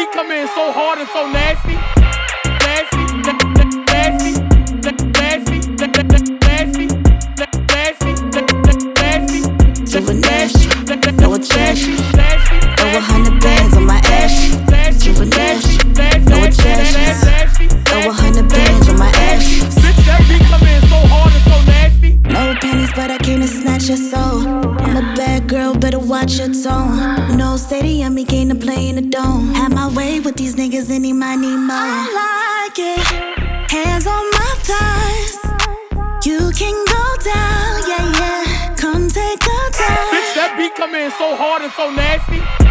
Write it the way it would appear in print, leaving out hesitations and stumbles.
beat come in so hard and so nasty. Nasty, nasty, nasty, nasty, nasty, nasty, Super nasty, know it's trashy. Throw 100 bands on my ass. Super nasty, know it's trashy. Throw 100 bands on my ass. Bitch, that beat come in so hard and so nasty. No pennies, but I came to snatch your soul. I'm a bad girl, better watch your tone. No stadium, he came to play in the dome. Had my way with these niggas, any more. I like it. Hands on my thighs. You can go down, yeah, yeah. Come take a dive. Bitch, that beat come in so hard and so nasty.